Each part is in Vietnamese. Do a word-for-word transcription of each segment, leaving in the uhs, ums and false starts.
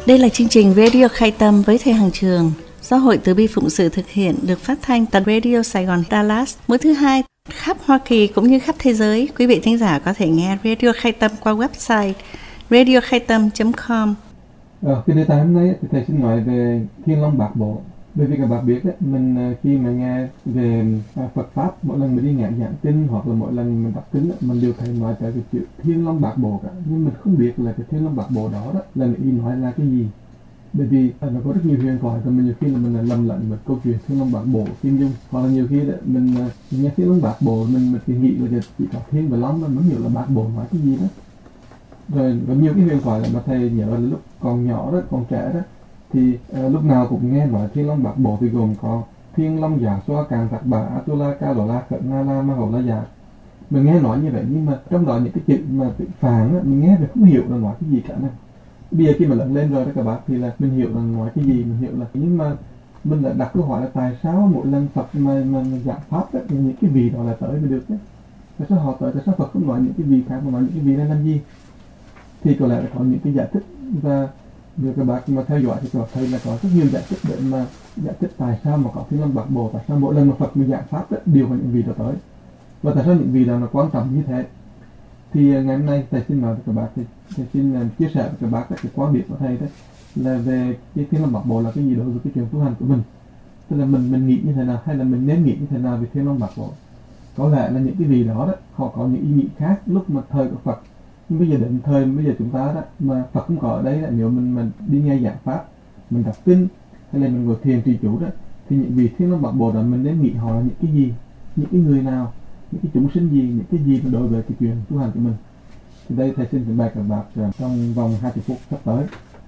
Đây là chương trình Radio Khai Tâm với Thầy Hằng Trường do Hội Từ Bi Phụng Sự thực hiện, được phát thanh tại Radio Sài Gòn Dallas mỗi thứ hai khắp Hoa Kỳ cũng như khắp thế giới. Quý vị thính giả có thể nghe Radio Khai Tâm qua website radio khai tâm chấm com. Ờ, cái đề tài hôm nay thì thầy xin nói về Thiên Long Bát Bộ. Bởi vì các bạn biết ấy, mình khi mà nghe về Phật Pháp, mỗi lần mình đi nghe giảng kinh hoặc là mỗi lần mình đọc kinh, mình đều thấy nói tới cái chữ Thiên Long Bát Bộ cả. Nhưng mình không biết là cái Thiên Long Bát Bộ đó, đó là ý nói là cái gì. Bởi vì nó có rất nhiều huyền thoại, và mình nhiều khi là mình lầm lẫn một câu chuyện Thiên Long Bát Bộ, Kim Dung. Hoặc là nhiều khi đó, mình, mình nghe Thiên Long Bát Bộ, mình, mình chỉ nghĩ là chỉ có Thiên và Long, mình mới hiểu là Bát Bộ nói cái gì đó. Rồi có nhiều cái huyền thoại là mà thầy nhớ là lúc còn nhỏ đó, còn trẻ đó, thì uh, lúc nào cũng nghe nói Thiên Long Bát Bộ thì gồm có Thiên Long Giả Xoa Càng Thạc Bà Atula Ca Đổ La Khẩn Na La Ma Hầu La Giả. Mình nghe nói như vậy, nhưng mà trong đó những cái chữ mà tự phản á, mình nghe thì không hiểu là nói cái gì cả này. Bây giờ khi mà lớn lên rồi đó các bạn, thì là mình hiểu là nói cái gì, mình hiểu là, nhưng mà mình lại đặt câu hỏi là tại sao mỗi lần Phật mà, mà, mà giảng Pháp đó, thì những cái vị đó là tới mới được đấy. Tại sao họ tới, tại sao Phật không nói những cái vị khác mà nói những cái vị này làm gì? Thì có lẽ là có những cái giải thích, và nếu các bạn mà theo dõi thì các bạn thấy là có rất nhiều giải thích để mà giải thích tại sao mà có Thiên Long Bát Bộ, tại sao mỗi lần mà Phật mình giảng Pháp đó, đều có những vị đó tới, và tại sao những vị đó là quan trọng như thế. Thì ngày hôm nay thầy xin nói với các bạn, thì thầy xin uh, chia sẻ với các bạn cái quan điểm của thầy đó là về cái Thiên Long Bát Bộ là cái gì đối với cái chuyện tu hành của mình. Tức là mình mình nghĩ như thế nào, hay là mình nên nghĩ như thế nào về Thiên Long Bát Bộ. Có lẽ là những cái vị đó đó họ có những ý nghĩ khác lúc mà thời của Phật. Nhưng bây giờ đến thời bây giờ chúng ta đó mà Phật không có ở đây, là nếu mình mình đi nghe giảng Pháp, mình đọc kinh hay là mình ngồi thiền trì chủ đó, thì những vị Thiên Long Bát Bộ đó mình nên nghĩ họ là những cái gì, những cái người nào, những cái chúng sinh gì, những cái gì đối với cái chuyện tu hành của mình. Thì đây thầy xin trình bày các bạn trong vòng hai mươi phút sắp tới.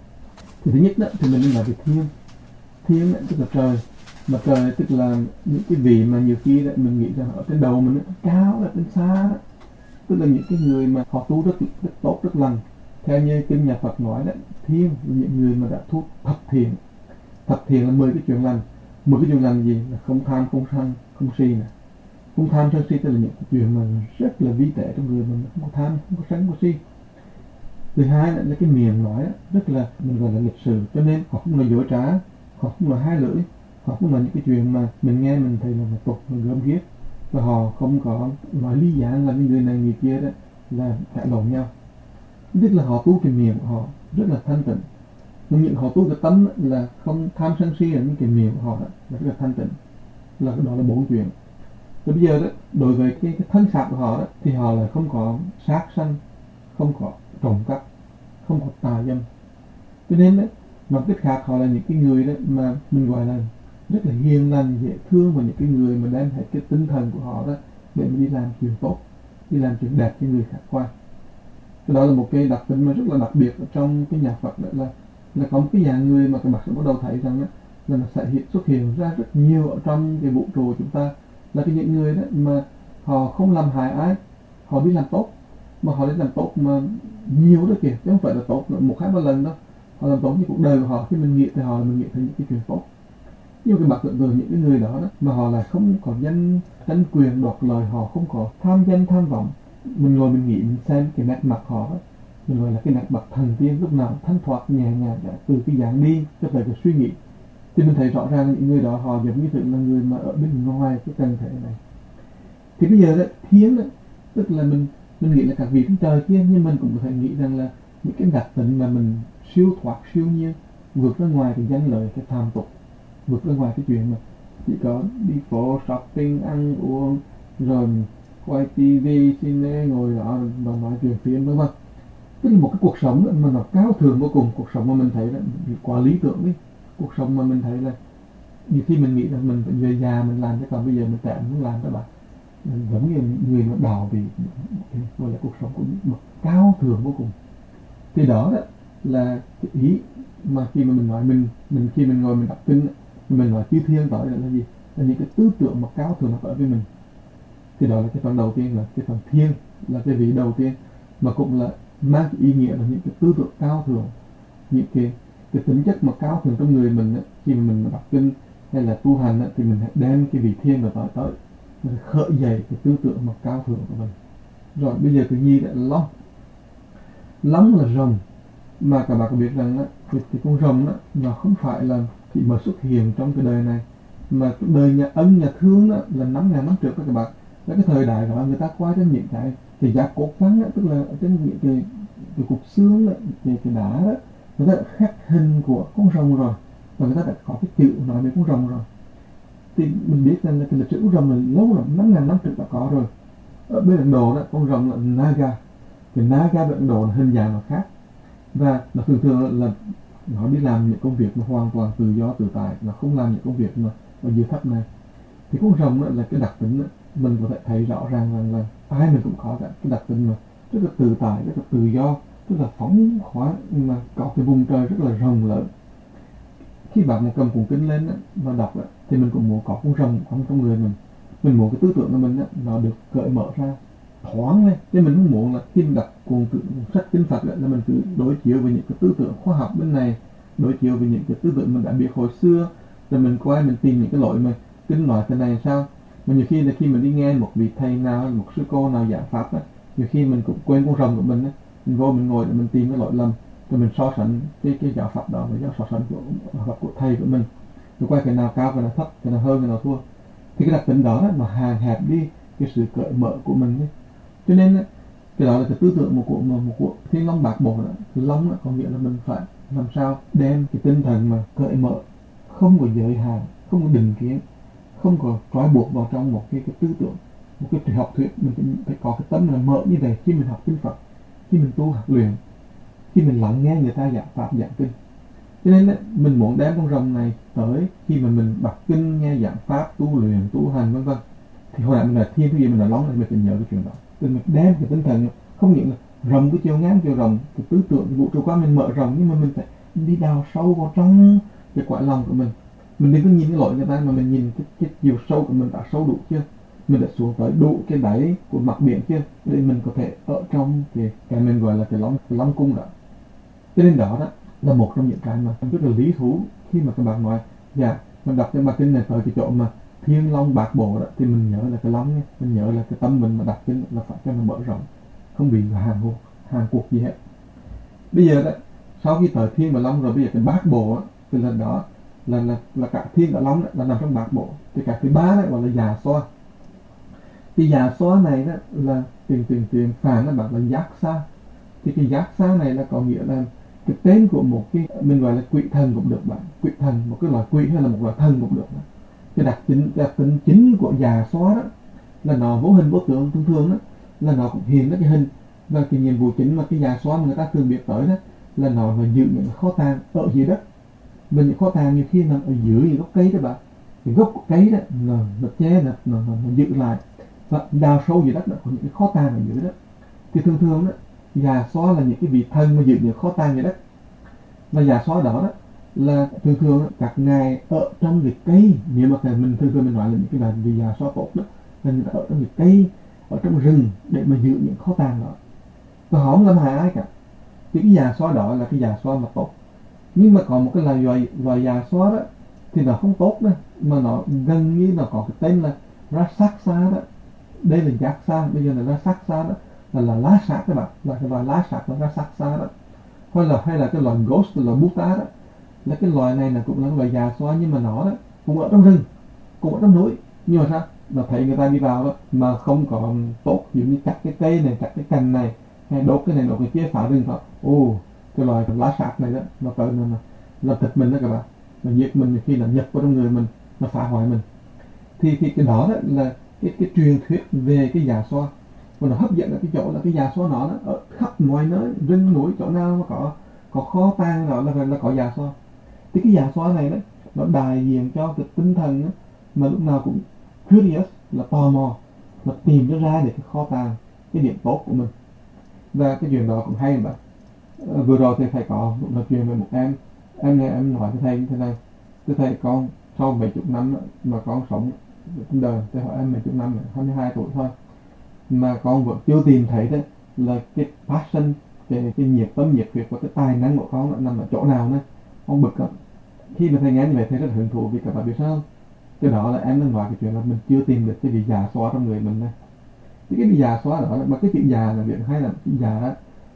Thì thứ nhất đó thì mình nên nói về thiên. Thiên đó, tức là trời. Mà trời tức là những cái vị mà nhiều khi đó, mình nghĩ rằng ở trên đầu mình nó cao, ở trên xa đó, tức là những cái người mà họ tu rất, rất tốt, rất lành. Theo như kinh nhà Phật nói đó, thiên là những người mà đã thu thập thiện. Thập thiện là mười cái chuyện lành. mười cái chuyện lành gì? Là không tham, không sân, không si nè. Không tham, sân si tức là những cái chuyện mà rất là vi tệ trong người mình, không có tham, không có sân, không có si. Thứ hai là cái miệng nói đó, rất là mình gọi là lịch sự, cho nên họ không nói dối trá, họ không nói hai lưỡi, họ không nói những cái chuyện mà mình nghe mình thấy là một tục, mình gớm ghiếc. Và họ không có nói lý giảng là những người này người kia đó là cãi lộn nhau. Tức là họ tu cái miệng của họ rất là thanh tịnh. Nhưng những họ tu cái tâm là không tham sân si, là những cái miệng của họ đó là rất là thanh tịnh. Là đó là bốn chuyện. Rồi bây giờ đó, đối với cái, cái thân xác của họ đó, thì họ là không có sát sanh, không có trộm cắp, không có tà dâm. Cho nên đó, nói cách khác họ là những cái người đó mà mình gọi là rất là hiền lành, dễ thương, và những cái người mà đem hết cái tinh thần của họ đó để mà đi làm chuyện tốt, đi làm chuyện đẹp cho người khác qua. Cái đó là một cái đặc tính mà rất là đặc biệt ở trong cái nhà Phật, đó là là có một cái dạng người mà các bạn sẽ bắt đầu thấy rằng đó, là nó sẽ hiện xuất hiện ra rất nhiều ở trong cái vũ trụ của chúng ta, là cái những người đó mà họ không làm hại ai, họ đi làm tốt, mà họ đi làm tốt mà nhiều đó kìa, chứ không phải là tốt một hai ba lần đâu. Họ làm tốt như cuộc đời của họ, khi mình nghĩ thì họ là mình nghĩ thấy những cái chuyện tốt. Nhưng cái bạc tượng tượng những cái người đó, đó mà họ là không có danh tranh quyền đoạt lời, họ không có tham danh tham vọng. Mình ngồi mình nghĩ mình xem cái nét mặt họ đó, mình gọi là cái nét mặt thần tiên, lúc nào thanh thoát nhẹ nhàng, từ cái dạng đi cho tới cái suy nghĩ. Thì mình thấy rõ ràng những người đó họ giống như là người mà ở bên ngoài cái thân thể này. Thì bây giờ đó, thiên đó, tức là mình mình nghĩ là các vị trên trời kia, nhưng mình cũng có thể nghĩ rằng là những cái đặc tính mà mình siêu thoát, siêu nhiên, vượt ra ngoài cái danh lợi, cái tham tục, vượt ra ngoài cái chuyện mà chỉ có đi phố shopping, ăn uống, rồi quay tivi, cine, ngồi đó và nói chuyện phiếm, đúng không? Tức là một cái cuộc sống mà nó cao thượng vô cùng, cuộc sống mà mình thấy là quá lý tưởng đi, cuộc sống mà mình thấy là nhiều khi mình nghĩ là mình phải về già mình làm, chứ còn bây giờ mình trẻ mình không làm các bạn. Mình giống như người mà đào vì gọi là cuộc sống của một cao thượng vô cùng. Thì đó, đó là cái ý mà khi mà mình nói mình mình khi mình ngồi mình đọc kinh, mình nói chư thiên tới là gì, là những cái tư tưởng mà cao thượng nó tới với mình. Thì đó là cái phần đầu tiên, là cái phần thiên, là cái vị đầu tiên, mà cũng là mang cái ý nghĩa là những cái tư tưởng cao thượng, những cái cái tính chất mà cao thượng trong người mình. Khi mà mình đọc kinh hay là tu hành thì mình hãy đem cái vị thiên đó tới tới mình khởi dậy cái tư tưởng mà cao thượng của mình. Rồi bây giờ tự nhiên là long. Long là rồng, Mà các bạn có biết rằng á, cái, cái con rồng đó nó không phải là chỉ mới xuất hiện trong cái đời này, mà cái đời nhà Ân nhà Thương đó là năm ngàn năm trước đó các bạn. Là cái thời đại đó người ta qua trên những cái cái giá cốt trắng á, tức là ở trên những cái cái cục xương đó, cái, cái đá đó, người ta đã khắc hình của con rồng rồi, và người ta đã có cái chữ nói về con rồng rồi. Thì mình biết rằng là cái lịch sử con rồng này lâu lắm, năm ngàn năm trước đã có rồi. Ở bên Ấn Độ đó, con rồng là Naga. Cái Naga bên Ấn Độ là hình dạng nó khác, và nó thường thường là nó đi làm những công việc mà hoàn toàn tự do tự tại, nó không làm những công việc mà ở dưới thấp này. Thì con rồng đó là cái đặc tính đó, mình có thể thấy rõ ràng rằng là ai mình cũng có cả cái đặc tính mà rất là tự tại, rất là tự do, rất là phóng khoáng, mà có cái vùng trời rất là rộng lớn. Khi bạn mà cầm cuốn kinh lên á, mà đọc á, thì mình cũng muốn có con rồng ở trong người mình. Mình muốn cái tư tưởng của mình á, nó được cởi mở ra, thoáng lên. Chứ mình không muốn là khi mình đọc cuốn sách kinh Phật á, là mình cứ đối chiếu với những cái tư tưởng khoa học bên này, đối chiếu với những cái tư tưởng mình đã biết hồi xưa, rồi mình quay mình tìm những cái lỗi mà kinh nói thế này sao. Mà nhiều khi là khi mình đi nghe một vị thầy nào, một sư cô nào giảng pháp á, nhiều khi mình cũng quên con rồng của mình á, mình vô mình ngồi để mình tìm cái lỗi lầm, rồi mình so sánh cái cái giáo pháp đó với giáo so sánh của pháp của thầy của mình, rồi quay cái nào cao cái nào thấp, cái nào hơn cái nào thua. Thì cái đặc tính đó nó hạn hẹp đi cái sự cởi mở của mình ấy. Cho nên cái đó là cái tư tưởng một của một, một của Thiên Long Bát Bộ đó. Thì Long đó, có nghĩa là mình phải làm sao đem cái tinh thần mà cởi mở, không có giới hạn, không có định kiến, không có trói buộc vào trong một cái, cái tư tưởng, một cái học thuyết. Mình phải có cái tâm là mở như vậy khi mình học kinh Phật, khi mình tu học luyện, khi mình lắng nghe người ta giảng pháp giảng kinh. Cho nên đấy, mình muốn đem con rồng này tới khi mà mình đọc kinh, nghe giảng pháp, tu luyện, tu hành vân vân. Thì hồi nãy mình là thiên, cái gì mình là lóng này, mình phải nhớ cái chuyện đó. Thì mình đem cái tinh thần, không những là rồng cái chiều ngang chiều rồng, cái tư tưởng, cái vũ trụ quan mình mở rộng, nhưng mà mình phải đi đào sâu vào trong cái cõi lòng của mình. Mình đừng có nhìn cái lỗi người ta, mà mình nhìn cái, cái chiều sâu của mình đã sâu đủ chưa, mình đã xuống tới đủ cái đáy của mặt biển chưa, để mình có thể ở trong cái cái mình gọi là cái long cái long cung đó. Cho nên đó đó là một trong những cái mà rất là lý thú khi mà các bạn nói dạ mình đọc cái bài kinh này tới cái chỗ mà Thiên Long Bát Bộ đó, thì mình nhớ là cái long nhé, mình nhớ là cái tâm mình mà đọc kinh là phải cho nó mở rộng, không bị hàng hồ hàng cuộc gì hết. Bây giờ đó, sau khi tới Thiên và Long rồi, bây giờ cái Bát Bộ đó, thì lần đó là là là cả Thiên cả Long đó, là nằm trong Bát Bộ. Thì cái thứ ba đó gọi là Già Xoa. Thì Già Xoa này đó là tiền tiền tiền phản nó bảo là giác xa. Thì cái giác xa này là có nghĩa là cái tên của một cái, mình gọi là quỷ thần cũng được bạn, quỷ thần, một cái loại quỷ hay là một loại thần cũng được. Cái đặc tính đặc tính chính của Già Xoa đó là nó vô hình vô tượng, thường thường đó là nó cũng hiện ra cái hình. Và cái nhiệm vụ chính mà cái Già Xoa mà người ta thường biết tới đó là nó là giữ những kho tàng ở dưới đất. Và những kho tàng nhiều khi nằm ở dưới những gốc cây đó bạn, cái gốc của cây đó nó nó che nó, nó, nó, nó giữ lại, và đào sâu dưới đất đó có những cái kho tàng ở dưới đó. Thì thường thường đó Già Xoa là những cái vị thần mà giữ những kho tàng dưới đất. Và Già Xoa đó đó là thường thường đó, các ngài ở trong cái cây. Nếu mà mình thường thường mình nói là những cái là vì Già Xoa tốt đó là người ta ở trong cái cây, ở trong rừng để mà giữ những kho tàng đó, và họ không làm hại ai cả. Thì cái Già Xoa đó là cái Già Xoa mà tốt. Nhưng mà còn một cái loài loài, loài Già Xoa đó thì nó không tốt đâu, mà nó gần như nó có cái tên là Raksasa đó. Đây là giác xa, bây giờ là Raksasa đó, là là lá sạc các bạn, là cái loài lá sạc là Raksasa đó. Hay là hay là cái loài ghost là Bhuta đó, là cái loài này là cũng là loài Già Xoa, nhưng mà nó đó cũng ở trong rừng, cũng ở trong núi. Nhưng mà sao nó thấy người ta đi vào đó mà không có tốt, ví dụ như chặt cái cây này, chặt cái cành này, hay đốt cái này đốt cái kia, phá rừng thôi. Ồ, cái loài lá sạc này đó nó tới nó là thịt mình đó các bạn, nó giết mình, khi là nhập vào trong người mình, nó phá hoại mình. Thì thì cái đó, đó là cái cái truyền thuyết về cái Già Xoa. Và nó hấp dẫn ở cái chỗ là cái Già Xoa nó đó, ở khắp mọi nơi, rừng núi, chỗ nào mà có có kho tàng đó là là có Già Xoa. Thì cái Già Xoa này đó nó đại diện cho cái tinh thần đó, mà lúc nào cũng curious, là tò mò, nó tìm cho ra được cái kho tàng, cái điểm tốt của mình. Và cái chuyện đó cũng hay mà. À, vừa rồi thì thầy có một nói chuyện với một em em này, em nói với thầy như thế này: thưa thầy, con sau mấy chục năm mà con sống trên đời, thầy hỏi em mấy chục năm, hai mươi hai tuổi thôi, mà con vẫn chưa tìm thấy đấy là cái passion, cái, cái nhiệt tâm nhiệt huyết và cái tài năng của con nằm ở chỗ nào nữa. Con bực lắm. Khi mà thầy nghe như vậy thầy rất là hứng thú, vì các bạn biết sao không? Cái đó là em đang nói cái chuyện là mình chưa tìm được cái vị Già Xoa trong người mình này. Thì cái vị Già Xoa đó, mà cái chữ già là việc hay là chữ già đó,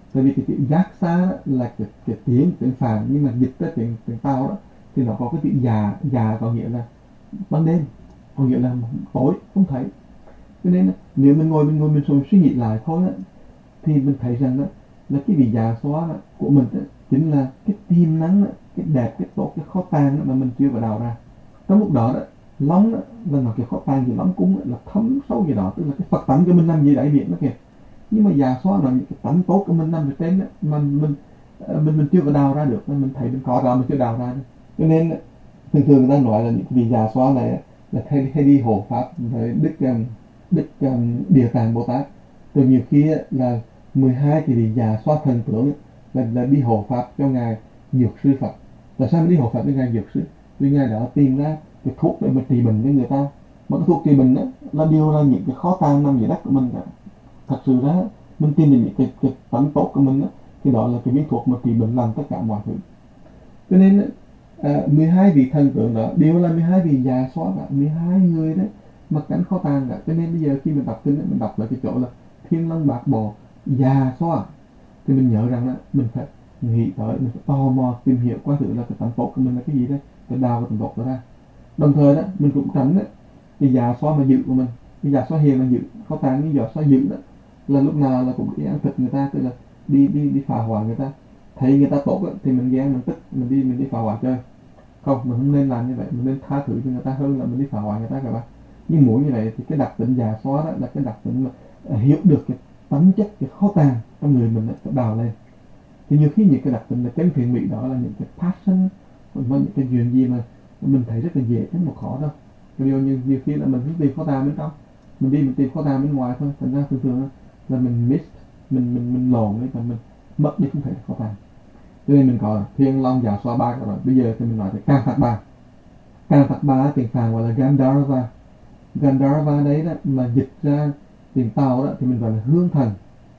Tại vì cái chữ giác xa đó là cái, cái tiếng tiếng Phạn, nhưng mà dịch ra tiếng tiếng Tàu đó thì nó có cái chữ già. Già có nghĩa là ban đêm, có nghĩa là tối không thấy. Cho nên nếu mình ngồi mình ngồi mình suy nghĩ lại thôi á, thì mình thấy rằng đó là cái vị già xóa của mình đó, chính là cái tiềm năng, cái đẹp, cái tốt, cái kho tàng mà mình chưa có đào ra. Trong lúc đó đó, lóng đó, là nó cái kho tàng gì lóng cũng là thấm sâu gì đó, tức là cái Phật tánh của mình nằm dưới đáy biển đó kìa. Nhưng mà già xóa là những cái tánh tốt của mình nằm ở trên đó, mà mình mình mình chưa có đào ra được, mình thấy mình có ra mình chưa đào ra được. Cho nên thường thường người ta nói là những cái vị già xóa này là hay, hay đi hộ pháp với đức um, đức um, Địa Tạng Bồ Tát. Rồi nhiều khi là mười hai cái vị già xóa thần tướng là, là đi hộ pháp cho ngài Dược Sư Phật. Tại sao mới đi hộ pháp cho ngài Dược Sư? Vì ngài đã tìm ra cái thuốc để mà trị bệnh cho người ta. Mà cái thuốc trị bệnh đó là điều là những cái khó tàn nằm dưới đất của mình cả. Thật sự ra mình tìm được những cái, cái tánh tốt của mình đó, thì đó là cái viên thuốc mà trị bệnh lành tất cả mọi thứ. Cho nên à, mười hai vị thần tượng đó đều là mười hai vị già xóa cả, mười hai người đấy mà cánh khó tàn cả. Cho nên bây giờ khi mình đọc kinh mình đọc lại cái chỗ là Thiên Long Bạc Bộ già xóa, thì mình nhớ rằng là mình phải nghĩ tới, mình phải tò mò tìm hiểu qua thử là cái tánh tốt của mình là cái gì đấy, phải đào cái tánh tốt đó ra. Đồng thời đó mình cũng tránh đấy cái già xóa mà dữ của mình, cái già xóa hiền là dữ, khó tàn cái già xóa dữ đó là lúc nào là cũng đi ăn thịt người ta, tức là đi đi đi phá hoại người ta. Thấy người ta tốt đó, thì mình ghen mình tức, mình đi mình đi phá hoại chơi. Không, mình không nên làm như vậy, mình nên tha thứ cho người ta hơn là mình đi phá hoại người ta các bạn. Nhưng muốn như vậy thì cái đặc tính già xóa đó là cái đặc tính mà uh, hiểu được cái tánh chất, cái khó tàn trong người mình phải đào lên. Thì nhiều khi những cái đặc tính là chân thiện mỹ đó là những cái passion, mà những cái chuyện gì mà mình thấy rất là dễ chứ một khó đâu. Ví dụ như nhiều khi là mình không tìm khó tàn bên trong, mình đi mình tìm khó tàn bên ngoài thôi, thành ra thường thường là mình miss, mình mình mình lộn đấy, và mình mất đi không thể khó tàn. Cho nên mình có Thiên Long già xóa ba rồi. Bây giờ thì mình nói về Can Thạc Ba. Can Thạc Ba tiếng Phạn gọi là Gandharva. Gandharva đấy đó mà dịch ra tiếng Tàu đó thì mình gọi là hương thần.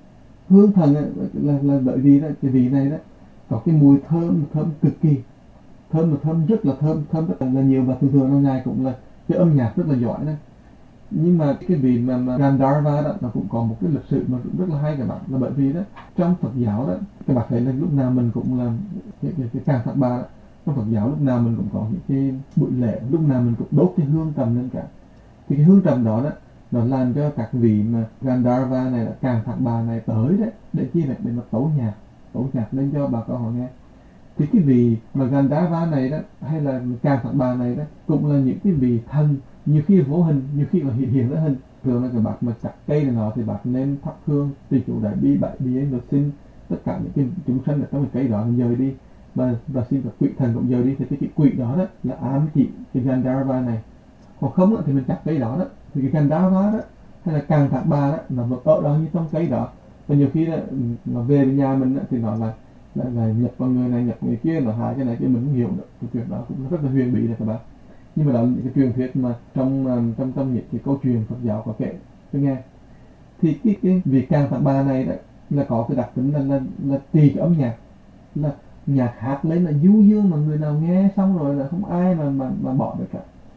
Hương thần ấy, là là bởi vì đó cái vị này đó có cái mùi thơm thơm cực kỳ, thơm mà thơm rất là thơm thơm rất là nhiều, và thường thường nó ngài cũng là cái âm nhạc rất là giỏi đấy. Nhưng mà cái vị mà, mà Gandharva đó nó cũng có một cái lịch sử mà cũng rất là hay các bạn, là bởi vì đó trong Phật giáo đó các bạn thấy là lúc nào mình cũng làm cái cái, cái Can Thạc Ba đó. Trong Phật giáo lúc nào mình cũng có những cái buổi lễ, lúc nào mình cũng đốt cái hương trầm lên cả. Thì cái hương trầm đó đó nó làm cho các vị mà Gandharva này, là Can Thạc Ba này tới đấy để chi vậy, để mà tấu nhạc tấu nhạc lên cho bà con họ nghe. Thì cái vị mà Gandharva này đó hay là Can Thạc Ba này đó cũng là những cái vị thần, nhiều khi vô hình, nhiều khi là hiện hiện ra hình. Thường là các bạn mà chặt cây này nọ thì bạn nên thắp hương tùy chủ đại bi bảy bi rồi xin tất cả những cái chúng sanh ở trong cái cây đó dời đi, và và xin các quỷ thần cũng dời đi. Thì cái, cái quỷ đó đó là ám chỉ cái Gandharva này. Còn không đó, thì mình chặt cây đó đó thì cái Gandharva đó hay là Can Thạc Ba đó nó vẫn ở đó như trong cây đó, và nhiều khi đó, nó về đến nhà mình đó, thì nó là là, là nhập vào người này nhập người kia, nó hại cái này cái mình không hiểu được. Cái chuyện đó cũng rất là huyền bí này các bạn. Nhưng mà đó là những cái truyền thuyết mà trong trong trong những cái câu chuyện Phật giáo có kể cho nghe. Thì cái cái vị Can Thạc Ba này đó là có cái đặc tính là là, là tùy cái âm nhạc, là nhạc hát lên là du dương mà người nào nghe xong rồi là không ai mà mà mà bỏ được cả.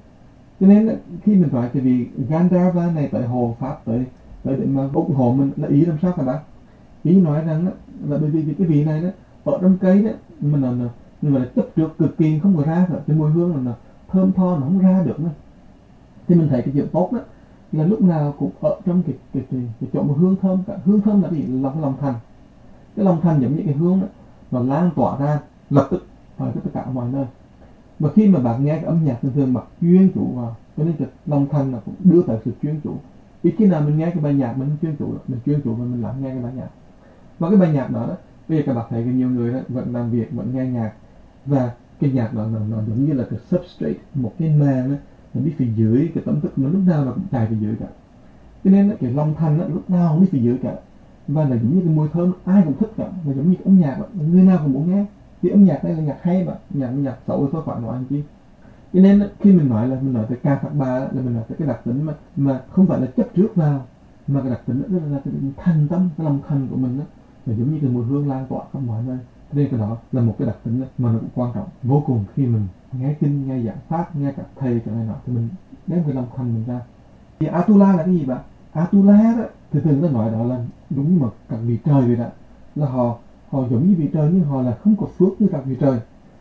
Cho nên là, khi mình nói cái vị Gandharva này tới hộ pháp, tới tới để mà ủng hộ mình là ý làm sao các bạn? Ý nói rằng đó, là bởi vì cái vị này đó ở trong cây đó mình là mình là chấp trước cực kỳ không có ra rồi, cái mùi hương là nó thơm tho nó không ra được nữa. Thì mình thấy cái chuyện tốt đó là lúc nào cũng ở trong cái cái cái, cái chỗ mà hương thơm cả. Hương thơm là gì? Lòng lòng thành. Cái lòng thành giống như cái hương đó, nó lan tỏa ra lập tức ở tất cả mọi nơi. Và khi mà bạn nghe cái âm nhạc thường thường bạn chuyên chủ vào, cho nên cái lòng thành là cũng đưa tới sự chuyên chủ. Vì khi nào mình nghe cái bài nhạc mình chuyên chủ, mình chuyên chủ và mình lắng nghe cái bài nhạc. Và cái bài nhạc đó, đó bây giờ các bạn thấy nhiều người đó vẫn làm việc, vẫn nghe nhạc, và cái nhạc đó nó, nó giống như là cái substrate, một cái màng đó, nó đi phía dưới cái tâm thức, nó lúc nào nó cũng chạy phía dưới cả. Cho nên đó, cái lòng thành đó, lúc nào cũng đi phía dưới cả, và là giống như cái mùi thơm ai cũng thích cả, là giống như cái âm nhạc đó, người nào cũng muốn nghe. Thì âm nhạc đây là nhạc hay mà, nhạc nhạc xấu thôi phải nói anh chi. Cho nên đó, khi mình nói là mình nói tới Can Thạc Ba là mình nói tới cái đặc tính mà mà không phải là chấp trước vào, mà cái đặc tính đó là cái thành tâm, cái lòng thành của mình đó, là giống như cái mùi hương lan tỏa khắp mọi nơi. Nên cái đó là một cái đặc tính mà nó cũng quan trọng vô cùng khi mình nghe kinh, nghe giảng pháp, nghe các thầy cái này nọ, thì mình đem cái lòng thành mình ra. Thì Atula là cái gì bạn? Atula đó thì thường nó nói đó là đúng như một các vị trời vậy đó. là họ họ giống như vị trời nhưng họ là không có phước như các vị trời.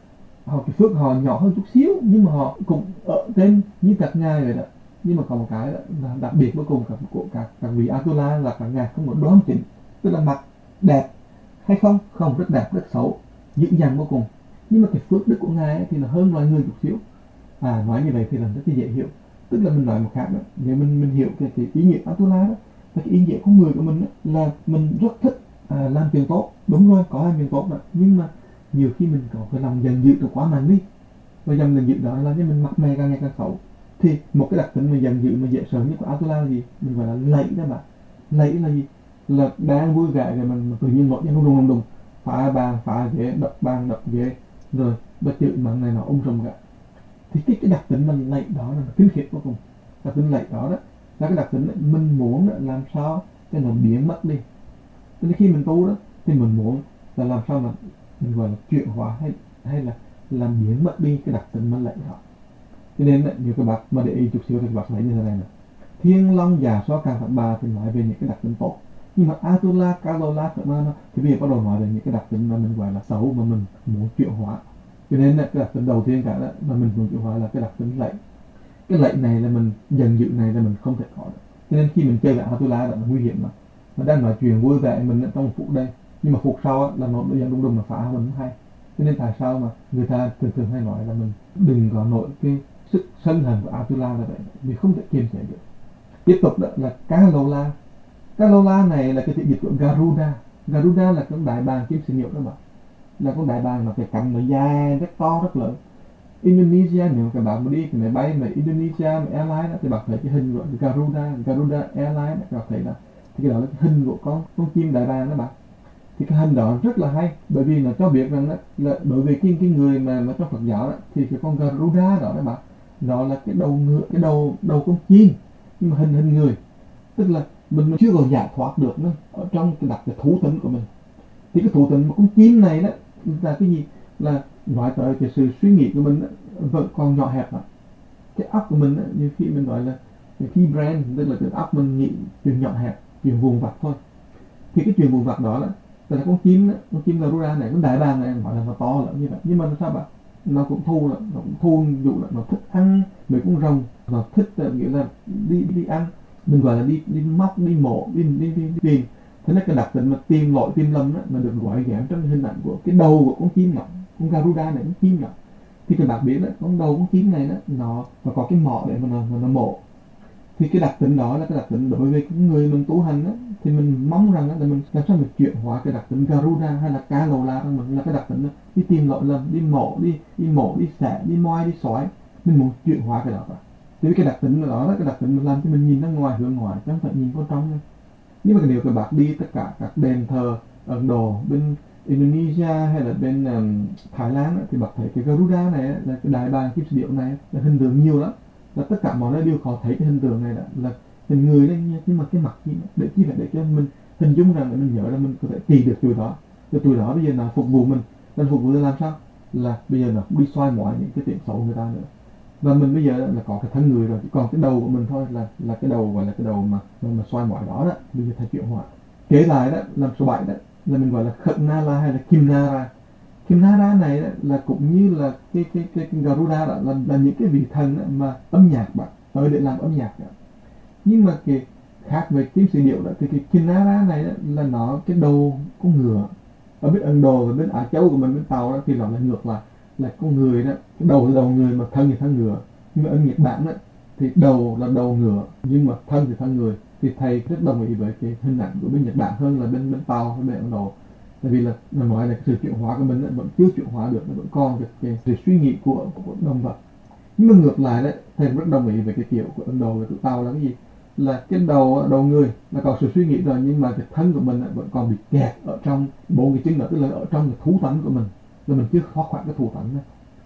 Họ cái phước họ nhỏ hơn chút xíu nhưng mà họ cũng ở trên như các ngài vậy đó. Nhưng mà có một cái là đặc biệt cuối cùng các của các các vị Atula là các ngài không có đoan chỉnh, tức là mặt đẹp hay không không rất đẹp rất xấu, dữ dằn vô cùng. Nhưng mà cái phước đức của ngài ấy thì là hơn loài người chút xíu. À, nói như vậy thì là rất là dễ hiểu. Tức là mình nói một khác đó, nếu mình mình hiểu cái, cái ý nghĩa Atula đó, cái ý nghĩa con người của mình đó, là mình rất thích à, làm chuyện tốt. Đúng rồi, có làm chuyện tốt đó, nhưng mà nhiều khi mình có cái lòng giận dữ quá mạnh đi, và dòng giận dữ đó làm cho mình mặt mày càng ngày càng xấu. Thì một cái đặc tính mà giận dữ mà dễ sợ nhất của Atula là gì? Mình gọi là lẫy đó bạn. Lẫy là gì? Là đang vui vẻ rồi mình tự nhiên nổi ra đùng đùng đùng, phá bàn phá ghế, đập bàn đập ghế, rồi bất chữ mắng này nó ung sùm cả. Thì cái cái đặc tính mà lẫy đó là kinh khiếp vô cùng. Đặc tính lẫy đó đó là cái đặc tính đó, mình muốn đó, làm sao cái nó biến mất đi. Nên khi mình tu đó thì mình muốn là làm sao mà mình gọi là chuyển hóa hay hay là làm biến mất đi cái đặc tính mà lẫy đó. Cho nên nếu các bạn mà để ý chút xíu thì các bạn thấy như thế này nè. Thiên Long Già So Càng Phật Bà thì nói về những cái đặc tính tốt, nhưng mà Atula, Kalola, Phật thì bây giờ bắt đầu nói về những cái đặc tính mà mình gọi là xấu mà mình muốn chuyển hóa. Cho nên cái đặc tính đầu tiên cả đó mà mình muốn chuyển hóa là cái đặc tính lẫy. Cái lẫy này là mình giận dữ này là mình không thể có được. Cho nên khi mình chơi với Atula là nguy hiểm mà. Nó đang nói chuyện vui vẻ mình trong một phút đây, nhưng mà phút sau là nó bây giờ đùng đùng là phá mình không hay. Cho nên tại sao mà người ta thường thường hay nói là mình đừng có nổi cái sức sân hận của Atula là vậy, vì không thể kiềm chế được. Tiếp tục đó là Kalola. Kalola này là cái thị dịch của Garuda. Garuda là con đại bàng kim sĩ nhiệu đó mà, là con đại bàng mà cái cánh nó dài rất to rất lớn. Indonesia, nếu các bạn mà đi cái máy bay mà Indonesia mà Airlines đó, thì bạn thấy cái hình của Garuda, Garuda Airlines đó, các bạn thấy là thì cái đó là cái hình của con con chim đại bàng đó bạn. Thì cái hình đó rất là hay, bởi vì nó cho biết rằng đó, là đối với cái, cái người mà, mà trong Phật giáo đó, thì cái con Garuda đó đó bạn, nó là cái đầu ngựa, cái đầu đầu con chim nhưng mà hình hình người, tức là mình chưa còn giải thoát được nữa ở trong cái đặc cái thú tính của mình. Thì cái thú tính của con chim này đó là cái gì? Là nói tới cái sự suy nghĩ của mình đó, vẫn còn nhỏ hẹp mà. Cái óc của mình đó, như khi mình gọi là cái key brain, tức là cái óc mình nghĩ chuyện nhỏ hẹp, chuyện vuông vặt thôi. Thì cái chuyện vuông vặt đó là là con chim đó, con chim Garuda này, con đại bàng này gọi là nó to lớn như vậy, nhưng mà nó sao bạn? Nó cũng thu là nó cũng thu dụ là nó thích ăn mấy con rồng, nó thích uh, nghĩa là đi đi ăn, mình gọi là đi đi móc, đi mổ, đi đi đi, đi tìm. Thế nên cái đặc tính mà tìm lội tìm lầm đó mà được gọi ghém trong hình ảnh của cái đầu của con chim nhỏ, con Garuda này, con chim nhỏ. Thì các bạn biết đó, con đầu con chim này đó, nó nó có cái mỏ để mà nó, mà nó mổ. Thì cái đặc tính đó là cái đặc tính đối với cái người mình tu hành đó, thì mình mong rằng đó là mình làm sao mình chuyển hóa cái đặc tính Garuda hay là Kalola trong mình, là cái đặc tính đó, đi tìm lỗi lầm, đi mổ, đi đi mổ, đi xẻ, đi moi, đi xoáy, mình muốn chuyển hóa cái đó vào. Thì cái đặc tính đó là cái đặc tính làm cho mình nhìn ra ngoài, hướng ngoài, chứ không phải nhìn vào trong. Nhưng mà nếu các bạn đi tất cả các đền thờ Ấn Độ, bên Indonesia hay là bên um, Thái Lan đó, thì bạn thấy cái Garuda này là cái đại bàng kim sĩ điệu này là hình tượng nhiều lắm, là tất cả mọi nơi đều có thấy cái hình tượng này là, là hình người đấy, nhưng mà cái mặt gì để chi phải để cho mình hình dung rằng là mình nhớ là mình có thể trị được tuổi đó. Cái tuổi đó bây giờ là phục vụ mình, nên phục vụ làm sao là bây giờ nó đi xoay mọi những cái chuyện xấu người ta nữa. Và mình bây giờ là có cái thân người rồi, chỉ còn cái đầu của mình thôi là là cái đầu gọi là cái đầu mà mà xoay mọi đó đó, bây giờ thay chuyển hóa. Kế lại đó làm số bảy đó là mình gọi là Khatnala hay là Kimnara. Kimnara này đó, là cũng như là cái cái cái, cái Garuda đó là, là những cái vị thần đó, mà âm nhạc bạn tới để làm âm nhạc đó. Nhưng mà cái khác với kim sĩ điệu đó thì cái Kimnara này đó, là nó cái đầu con ngựa. Ở bên Ấn Độ và bên Á Châu của mình, bên Tàu đó thì nó là ngược lại, là con người đó, cái đầu là đầu người mà thân thì thân ngựa. Nhưng mà ở Nhật Bản đó thì đầu là đầu ngựa nhưng mà thân thì thân người. Thì thầy rất đồng ý với cái hình ảnh của bên Nhật Bản hơn là bên bên Tàu hay bên Ấn Độ. Tại vì là nó nói là cái sự chuyển hóa của mình đó, vẫn chưa chuyển hóa được, nó vẫn còn cái, cái sự suy nghĩ của, của động vật. Nhưng mà ngược lại đấy, thầy rất đồng ý với cái kiểu của Ấn Độ và của Tàu là cái gì? Là cái đầu đầu người là còn sự suy nghĩ rồi, nhưng mà cái thân của mình vẫn còn bị kẹt ở trong bốn cái chân đó, tức là ở trong cái thú tánh của mình, là mình chưa thoát khỏi cái thú tánh đó.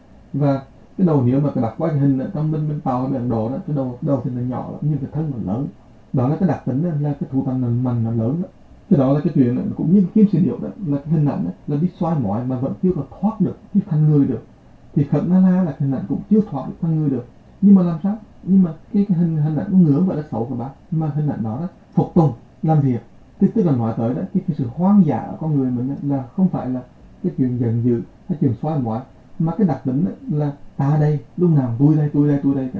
Và cái đầu nếu mà các bạn qua cái hình ở trong bên bên Tàu hay bên Ấn Độ đó, cái đầu đầu thì nó nhỏ lắm nhưng cái thân nó lớn. Đó là cái đặc tính đó, là cái thú tánh mình mình nó lớn đó. Cái đó là cái chuyện đó, cũng như kim sĩ điệu đó, là cái hình ảnh đó, là đi xoay mọi mà vẫn chưa có thoát được cái thân người được. Thì Khatnala là hình ảnh cũng chưa thoát được thân người được. Nhưng mà làm sao? Nhưng mà cái, cái hình hình ảnh của ngựa vậy là xấu các bạn, mà hình ảnh đó đó phục tùng làm việc, tức tức là nói tới đó cái, cái sự hoang dã ở con người mình á, là không phải là cái chuyện giận dữ hay chuyện xoay ngoại, mà cái đặc tính á, là ta đây lúc nào tôi đây tôi đây tôi đây cả.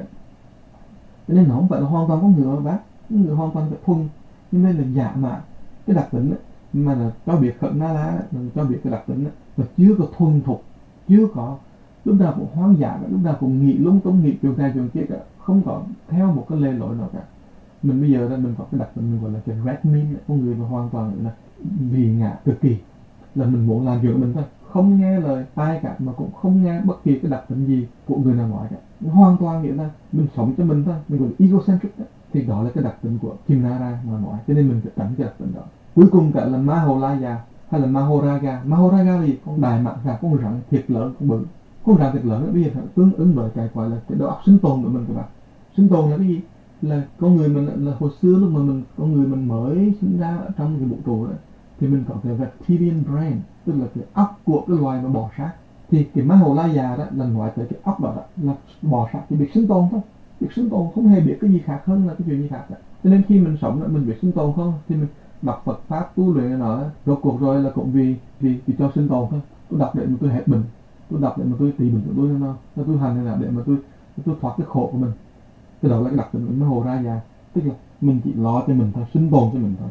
Cho nên nó không phải là hoàn toàn con người mà bác, con người hoàn toàn phải thuần, nhưng đây là giả mạo cái đặc tính á, mà là cho biết khẩn na lá, mình cho biết cái đặc tính á, mà chưa có thuần thục, chưa có lúc nào cũng hoang dã, lúc nào cũng nghĩ lung tung, nghĩ chuyện này chuyện kia cả, không có theo một cái lề lối nào cả. Mình bây giờ là mình có cái đặc tính mình gọi là cái red meat, con người mà hoàn toàn là vì ngã cực kỳ, là mình muốn làm chuyện của mình thôi, không nghe lời ai cả, mà cũng không nghe bất kỳ cái đặc tính gì của người nào ngoài cả, hoàn toàn nghĩa là mình sống cho mình thôi, mình gọi là egocentric đó. Thì đó là cái đặc tính của Kimnara mà nói, cho nên mình phải tránh cái đặc tính đó. Cuối cùng cả là Maholaya hay là Mahoraga. Mahoraga là gì? Con đại mãng xà, con rắn thiệt lớn, con bự. Con rắn thiệt lớn bây giờ phải tương ứng với cái gọi là cái đầu óc sinh tồn của mình các bạn. Sinh tồn là cái gì? Là con người mình là hồi xưa lúc mà mình con người mình mới sinh ra ở trong cái vũ trụ đó, thì mình có cái reptilian brain, tức là cái óc của cái loài mà bò sát. Thì cái Maholaya đó là nói tới cái óc đó, đó là bò sát chỉ biết sinh tồn thôi, biết sinh tồn, không hề biết cái gì khác hơn là cái chuyện gì khác cả. Cho nên khi mình sống đó, mình biết sinh tồn không thì mình đọc Phật pháp tu luyện nó rốt cuộc rồi là cũng vì vì vì cho sinh tồn thôi. Tôi đọc để mà tôi hết bệnh, tôi đọc để mà tôi trị bệnh của tôi nó, tôi hành là để mà tôi tôi thoát cái khổ của mình. Cái đó là cái đặc tính của Maholaya, tức là mình chỉ lo cho mình thôi, sinh tồn cho mình thôi.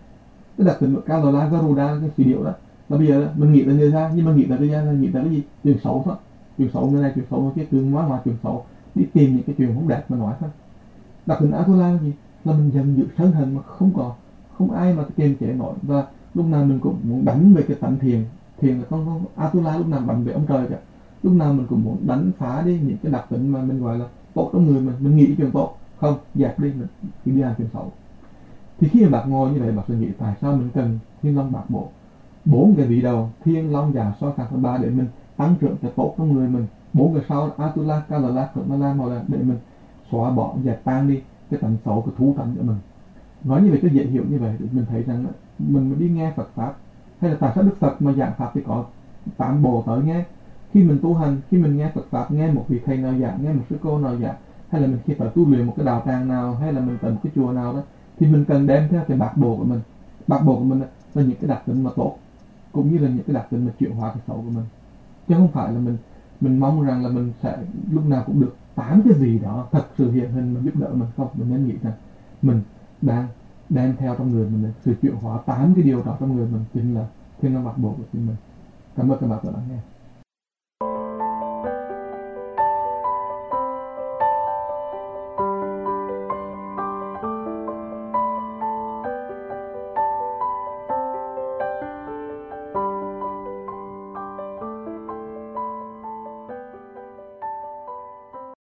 Cái đặc tính của Kalala Garuda, cái suy điệu đó là bây giờ đó, mình nghĩ là người ta, nhưng mà nghĩ là cái ra là nghĩ là cái gì? Chuyện xấu thôi, chuyện xấu người này, chuyện xấu người kia, chuyện nói ngoài chuyện xấu, đi tìm những cái chuyện không đẹp mà nói thôi. Đặc tính Atula là gì? Là mình giận dữ sân hận mà không có không ai mà kiềm chế nổi, và lúc nào mình cũng muốn đánh về cái tánh thiền. Thiền là con con Atula lúc nào đánh về ông trời cả, lúc nào mình cũng muốn đánh phá đi những cái đặc tính mà mình gọi là tốt trong người mình. Mình nghĩ chuyện tốt không dẹp đi, mình chỉ đi làm chuyện xấu. Thì khi mà bạn ngồi như vậy, bạn sẽ nghĩ tại sao mình cần Thiên Long Bát Bộ, bốn cái vị đầu Thiên Long Già So Khả Ba để mình tăng trưởng cho tốt trong người mình, bốn cái sau Atula Kalala Kalala hoặc là để mình xóa bỏ dẹp tan đi cái tánh xấu, cái thú tánh của mình. Nói như vậy cho dễ hiểu như vậy thì mình thấy rằng mình đi nghe Phật pháp, hay là tại sao Đức Phật mà giảng pháp thì có tám bộ tới nghe. Khi mình tu hành, khi mình nghe Phật pháp, nghe một vị thầy nào giảng, nghe một sư cô nào giảng, hay là mình khi phải tu luyện một cái đạo tràng nào, hay là mình tới một cái chùa nào đó, thì mình cần đem theo cái bát bộ của mình. Bát bộ của mình là những cái đặc tính mà tốt, cũng như là những cái đặc tính mà chuyển hóa cái xấu của mình, chứ không phải là mình mình mong rằng là mình sẽ lúc nào cũng được tám cái gì đó thật sự hiện hình mà giúp đỡ mình. Không, mình nên nghĩ rằng mình đang đem theo trong người mình sự chuyển hóa tám cái điều đó trong người mình, chính là Thiên Long Bát Bộ của chính mình. Cảm ơn các bạn đã lắng nghe.